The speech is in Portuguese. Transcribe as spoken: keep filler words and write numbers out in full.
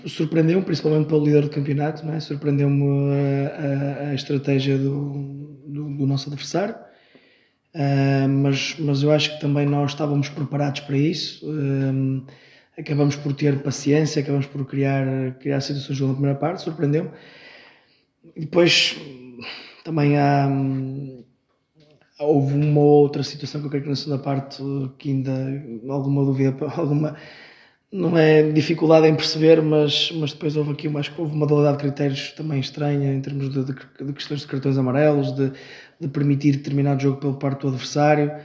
Surpreendeu-me, principalmente pelo líder do campeonato, não é? Surpreendeu-me a, a, a estratégia do, do, do nosso adversário, uh, mas, mas eu acho que também nós estávamos preparados para isso. Uh, acabamos por ter paciência, acabamos por criar, criar situações na primeira parte, surpreendeu-me. E depois também há, houve uma outra situação que eu creio que na segunda parte que ainda alguma dúvida, alguma não é dificuldade em perceber, mas, mas depois houve aqui uma, houve uma dualidade de critérios também estranha em termos de, de, de questões de cartões amarelos, de, de permitir determinado jogo pelo parte do adversário.